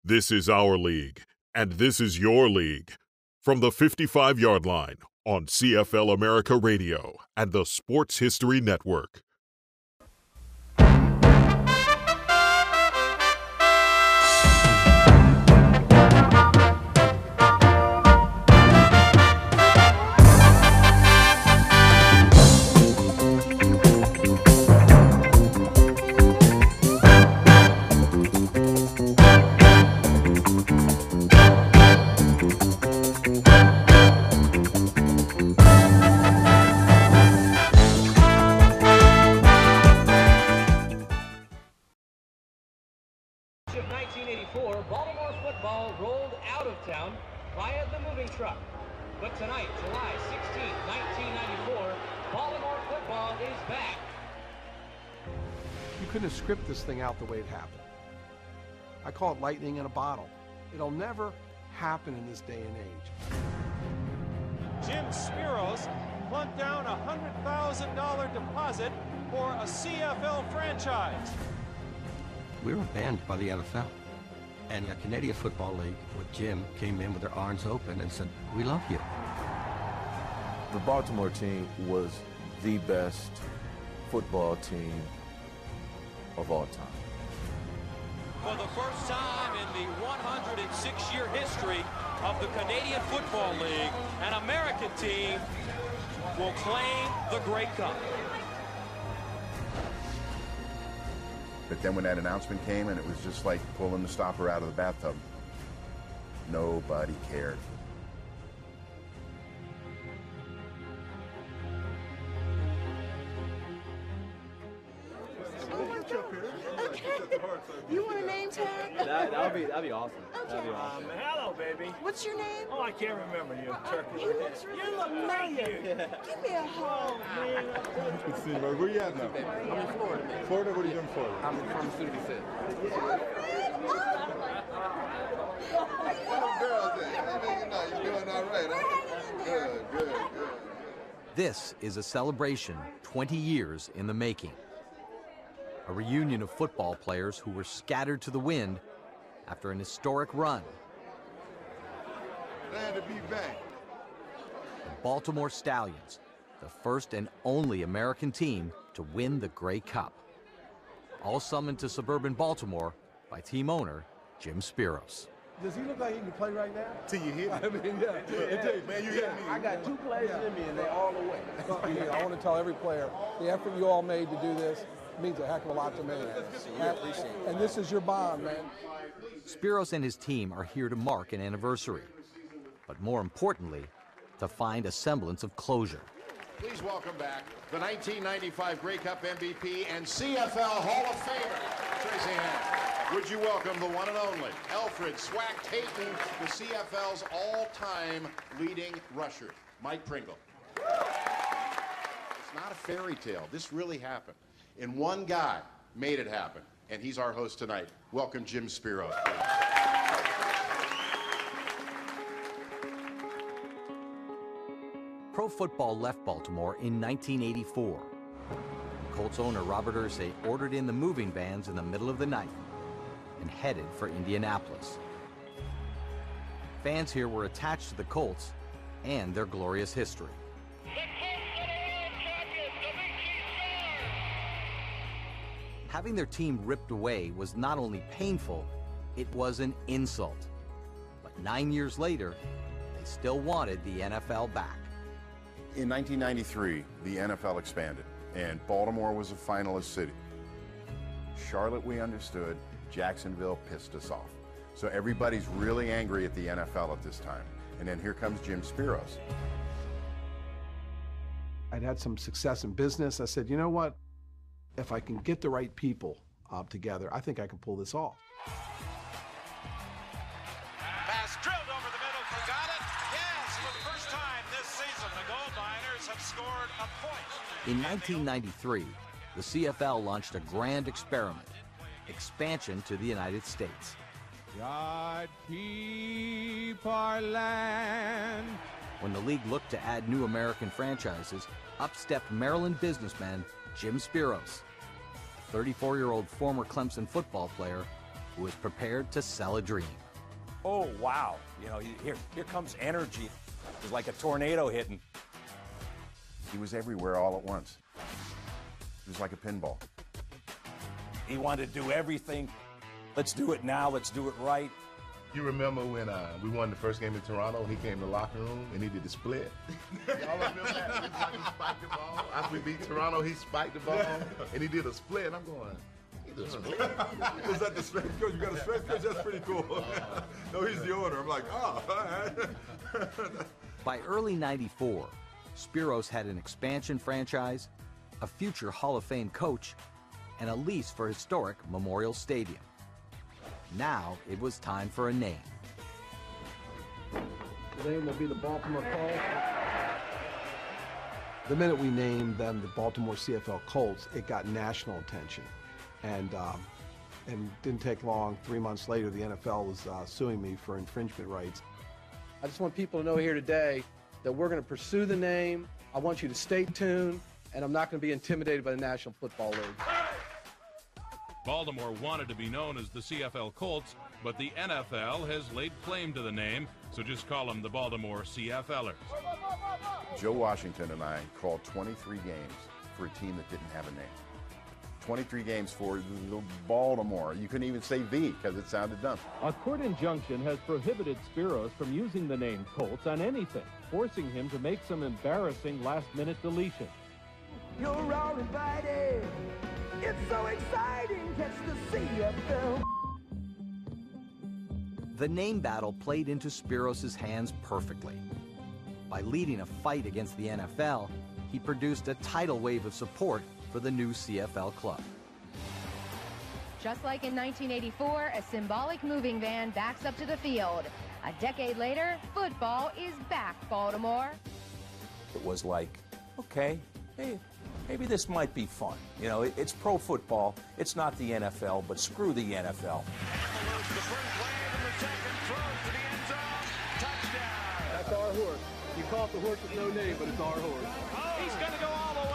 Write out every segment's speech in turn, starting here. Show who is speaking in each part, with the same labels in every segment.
Speaker 1: This is our league, and this is your league. From the 55-yard line on CFL America Radio and the Sports History Network.
Speaker 2: Baltimore football rolled out of town via the moving truck. But tonight, July 16, 1994, Baltimore football is back.
Speaker 3: You couldn't have scripted this thing out the way it happened. I call it lightning in a bottle. It'll never happen in this day and age.
Speaker 4: Jim Spiros plunked down a $100,000 deposit for a CFL franchise.
Speaker 5: We were banned by the NFL. And the Canadian Football League with Jim came in with their arms open and said, "We love you."
Speaker 6: The Baltimore team was the best football team of all time.
Speaker 4: For the first time in the 106-year history of the Canadian Football League, an American team will claim the Grey Cup.
Speaker 7: But then when that announcement came and it was just like pulling the stopper out of the bathtub, nobody cared.
Speaker 8: You want a name tag?
Speaker 9: That'd be awesome.
Speaker 8: Okay.
Speaker 9: That'd be awesome.
Speaker 4: Hello, baby.
Speaker 8: What's your name?
Speaker 4: Oh, I can't remember you.
Speaker 8: He looks really familiar. Give me a hug.
Speaker 10: Good to see you, man. Where you at now?
Speaker 9: I'm in Florida.
Speaker 10: Florida? What are you doing in Florida?
Speaker 9: I'm from Studio City.
Speaker 10: You're doing all right, huh? Good.
Speaker 11: This is a celebration 20 years in the making. A reunion of football players who were scattered to the wind after an historic run.
Speaker 10: Glad to be back.
Speaker 11: The Baltimore Stallions, the first and only American team to win the Grey Cup. All summoned to suburban Baltimore by team owner Jim Spiros.
Speaker 3: Does he look like he can play right now?
Speaker 10: Till you hit it.
Speaker 3: I mean, yeah.
Speaker 10: Man, you hit me.
Speaker 3: I got two plays in me, and they all the way. I want to tell every player, the effort you all made to do this means a heck of a lot to me. And this is your bond, man.
Speaker 11: Spiros and his team are here to mark an anniversary, but more importantly, to find a semblance of closure.
Speaker 7: Please welcome back the 1995 Grey Cup MVP and CFL Hall of Famer, Tracy Hands. Would you welcome the one and only Alfred Swack Tayton, the CFL's all-time leading rusher, Mike Pringle. It's not a fairy tale. This really happened. And one guy made it happen, and he's our host tonight. Welcome, Jim Spiros.
Speaker 11: Pro football left Baltimore in 1984. Colts owner Robert Irsay ordered in the moving vans in the middle of the night and headed for Indianapolis. Fans here were attached to the Colts and their glorious history. Having their team ripped away was not only painful, it was an insult. But 9 years later, they still wanted the NFL back.
Speaker 7: In 1993, the NFL expanded, and Baltimore was a finalist city. Charlotte, we understood. Jacksonville pissed us off. So everybody's really angry at the NFL at this time. And then here comes Jim Spiros.
Speaker 3: I'd had some success in business. I said, you know what? If I can get the right people together, I think I can pull this off.
Speaker 4: Pass drilled over the middle, forgot it. Yes, for the first time this season, the Gold Miners have scored a point.
Speaker 11: In 1993, the CFL launched a grand experiment, expansion to the United States.
Speaker 12: God keep our land.
Speaker 11: When the league looked to add new American franchises, up stepped Maryland businessman Jim Spiros. A 34-year-old former Clemson football player who was prepared to sell a dream.
Speaker 13: Oh, wow. You know, here comes energy. It was like a tornado hitting.
Speaker 7: He was everywhere all at once. He was like a pinball.
Speaker 13: He wanted to do everything. Let's do it now. Let's do it right.
Speaker 14: You remember when we won the first game in Toronto and he came to the locker room and he did the split? Y'all remember that? He spiked the ball. After we beat Toronto, he spiked the ball and he did a split. And I'm going, he did a split?
Speaker 15: Is that the strength coach? You got a strength coach? That's pretty cool. No, he's the owner. I'm like, oh, all right.
Speaker 11: By early '94, Spiros had an expansion franchise, a future Hall of Fame coach, and a lease for historic Memorial Stadium. Now it was time for a name.
Speaker 3: The name will be the Baltimore Colts. The minute we named them the Baltimore CFL Colts, it got national attention. And didn't take long. 3 months later, the NFL was suing me for infringement rights. I just want people to know here today that we're going to pursue the name. I want you to stay tuned, and I'm not going to be intimidated by the National Football League.
Speaker 16: Baltimore wanted to be known as the CFL Colts, but the NFL has laid claim to the name, so just call them the Baltimore CFLers.
Speaker 7: Joe Washington and I called 23 games for a team that didn't have a name. 23 games for Baltimore. You couldn't even say V because it sounded dumb.
Speaker 17: A court injunction has prohibited Spiros from using the name Colts on anything, forcing him to make some embarrassing last-minute deletions.
Speaker 8: You're all invited. It's so exciting. Catch the CFL.
Speaker 11: The name battle played into Spiros' hands perfectly. By leading a fight against the NFL, he produced a tidal wave of support for the new CFL club.
Speaker 18: Just like in 1984, a symbolic moving van backs up to the field. A decade later, football is back, Baltimore.
Speaker 13: It was like, okay, hey, maybe this might be fun. You know, it's pro football. It's not the NFL, but screw the NFL.
Speaker 3: That's our horse. You call it the horse with no name, but it's our horse.
Speaker 4: Oh, he's going to go all the way.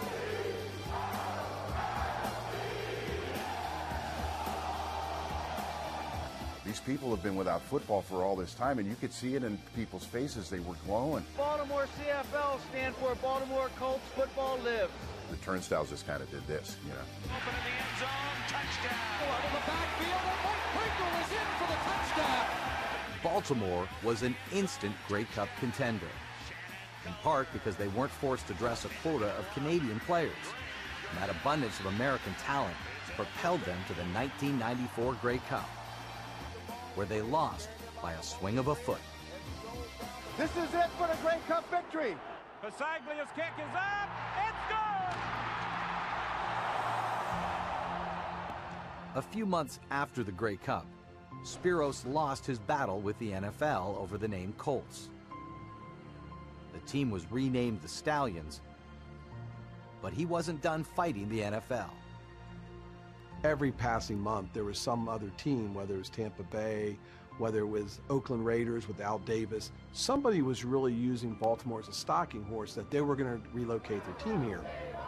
Speaker 7: These people have been without football for all this time, and you could see it in people's faces. They were glowing.
Speaker 2: Baltimore CFL stand for Baltimore Colts Football Lives.
Speaker 7: The Turnstiles just kind of did this, you know.
Speaker 4: Open in the end zone, touchdown. Out of the backfield, and Mike Pringle is in for the touchdown.
Speaker 11: Baltimore was an instant Grey Cup contender, in part because they weren't forced to dress a quota of Canadian players. And that abundance of American talent propelled them to the 1994 Grey Cup, where they lost by a swing of a foot.
Speaker 2: This is it for the Grey Cup victory.
Speaker 4: Pasaglia's kick is up. It's good.
Speaker 11: A few months after the Grey Cup, Spiros lost his battle with the NFL over the name Colts. The team was renamed the Stallions, but he wasn't done fighting the NFL.
Speaker 3: Every passing month, there was some other team, whether it was Tampa Bay, whether it was Oakland Raiders with Al Davis. Somebody was really using Baltimore as a stalking horse that they were going to relocate their team here.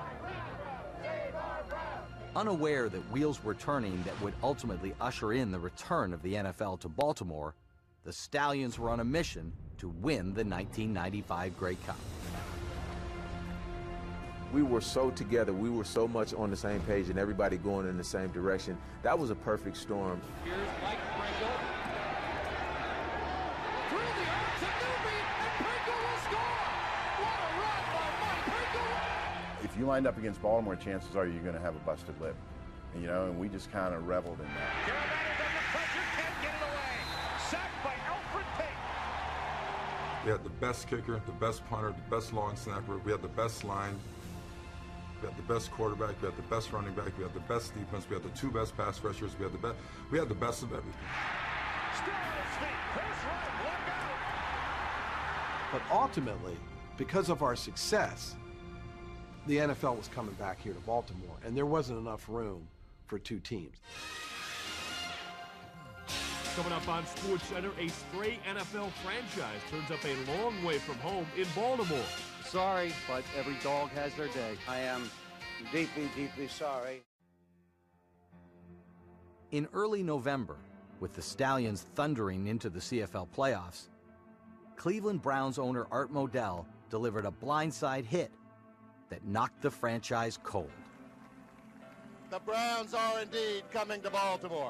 Speaker 11: Unaware that wheels were turning that would ultimately usher in the return of the NFL to Baltimore, the Stallions were on a mission to win the 1995 Grey Cup.
Speaker 6: We were so together, we were so much on the same page and everybody going in the same direction. That was a perfect storm.
Speaker 4: Here's Mike Pringle. Through the arms of Newby, and Pringle will score. What a run by Mike Pringle.
Speaker 7: If you lined up against Baltimore, chances are you're going to have a busted lip. And, you know, and we just kind of reveled in that.
Speaker 4: Carolina doesn't pressure, can't get it away. Sacked by Alfred Payton.
Speaker 15: We had the best kicker, the best punter, the best long snapper. We had the best line. We had the best quarterback. We had the best running back. We had the best defense. We had the two best pass rushers. We had the best. We had the best of everything.
Speaker 3: But ultimately, because of our success, the NFL was coming back here to Baltimore, and there wasn't enough room for two teams.
Speaker 19: Coming up on SportsCenter, a stray NFL franchise turns up a long way from home in Baltimore.
Speaker 2: Sorry, but every dog has their day. I am deeply, deeply sorry.
Speaker 11: In early November, with the Stallions thundering into the CFL playoffs, Cleveland Browns owner Art Modell delivered a blindside hit that knocked the franchise cold.
Speaker 10: The Browns are indeed coming to Baltimore.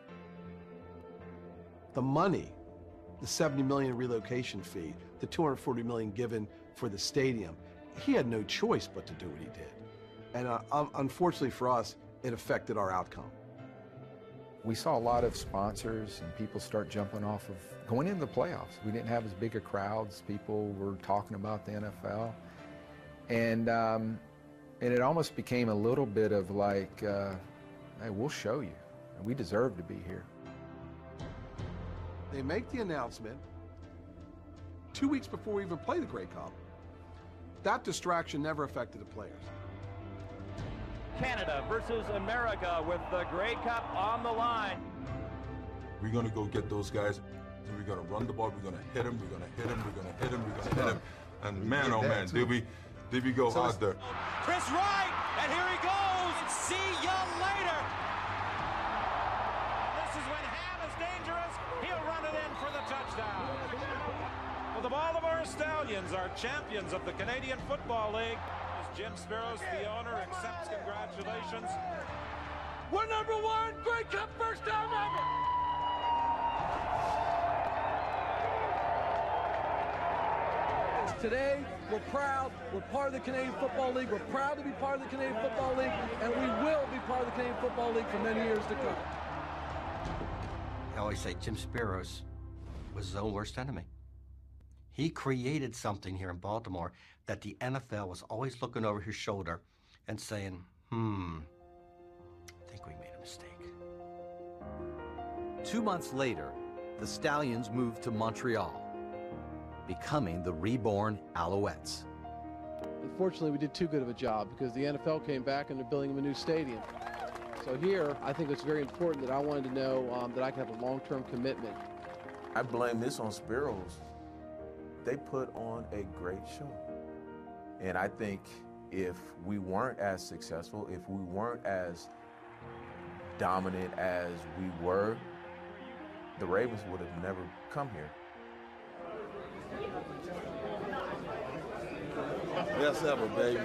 Speaker 3: The money, the $70 million relocation fee, the $240 million given for the stadium, he had no choice but to do what he did. And unfortunately for us, it affected our outcome.
Speaker 20: We saw a lot of sponsors and people start jumping off of going into the playoffs. We didn't have as big a crowds. People were talking about the NFL. And it almost became a little bit of like, hey, we'll show you. We deserve to be here.
Speaker 3: They make the announcement 2 weeks before we even play the Grey Cup. That distraction never affected the players.
Speaker 4: Canada versus America with the Grey Cup on the line.
Speaker 15: We're going to go get those guys. We're going to run the ball. We're going to hit them. We're going to hit them. We're going to hit them. We're going to hit them. And man, oh man, did we go hard there.
Speaker 4: Chris Wright, and here he goes. See ya later. This is when Ham is dangerous. He'll run it in for the touchdown. Well, the Baltimore Stallions are champions of the Canadian Football League. As Jim Speros, the owner, accepts congratulations. We're number one, Grey Cup first time ever.
Speaker 21: Today, we're proud. We're part of the Canadian Football League. We're proud to be part of the Canadian Football League, and we will be part of the Canadian Football League for many years to come.
Speaker 5: I always say Jim Speros was his own worst enemy. He created something here in Baltimore that the NFL was always looking over his shoulder and saying, I think we made a mistake.
Speaker 11: 2 months later, the Stallions moved to Montreal, becoming the reborn Alouettes.
Speaker 21: Unfortunately, we did too good of a job because the NFL came back and they're building him a new stadium. So here, I think it's very important that I wanted to know that I can have a long-term commitment.
Speaker 6: I blame this on Speros. They put on a great show. And I think if we weren't as successful, if we weren't as dominant as we were, the Ravens would have never come here.
Speaker 10: Best ever, baby.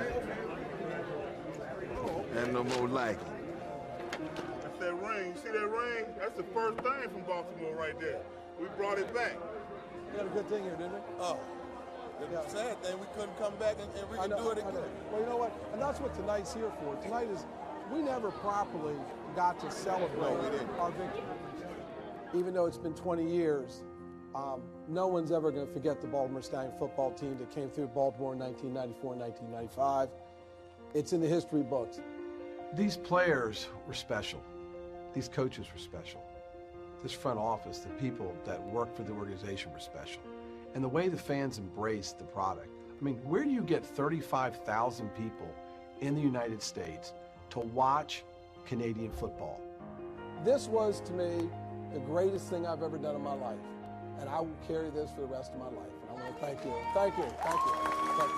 Speaker 10: And no more like it.
Speaker 14: That's that ring. See that ring? That's the first thing from Baltimore right there. We brought it back.
Speaker 21: We had a good thing here, didn't we?
Speaker 10: Oh. The sad thing, we couldn't come back and we can do it again.
Speaker 21: Well, you know what? And that's what tonight's here for. Tonight is, we never properly got to celebrate our victory. Even though it's been 20 years, no one's ever going to forget the Baltimore Stallion football team that came through Baltimore in 1994 and 1995. It's in the history books.
Speaker 3: These players were special. These coaches were special. This front office, the people that work for the organization were special. And the way the fans embraced the product. I mean, where do you get 35,000 people in the United States to watch Canadian football?
Speaker 21: This was, to me, the greatest thing I've ever done in my life. And I will carry this for the rest of my life. And I want to thank you. Thank you. Thank you. Thank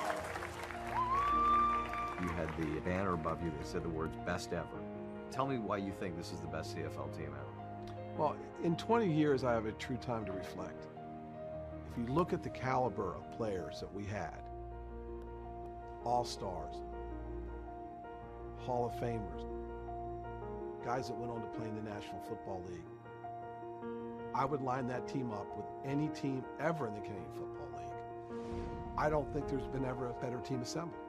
Speaker 21: you.
Speaker 11: You had the banner above you that said the words best ever. Tell me why you think this is the best CFL team ever.
Speaker 3: Well, in 20 years, I have a true time to reflect. If you look at the caliber of players that we had, all-stars, Hall of Famers, guys that went on to play in the National Football League, I would line that team up with any team ever in the Canadian Football League. I don't think there's been ever a better team assembled.